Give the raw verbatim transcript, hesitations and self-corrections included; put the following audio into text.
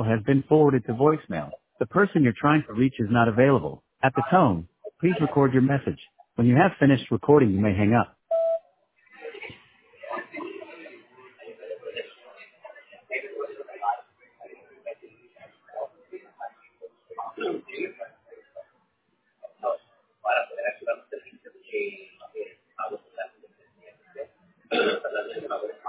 call has been forwarded to voicemail. The person you're trying to reach is not available. At the tone, please record your message. When you have finished recording, you may hang up. para poder ayudar a los servicios que eh, pagos, ¿verdad?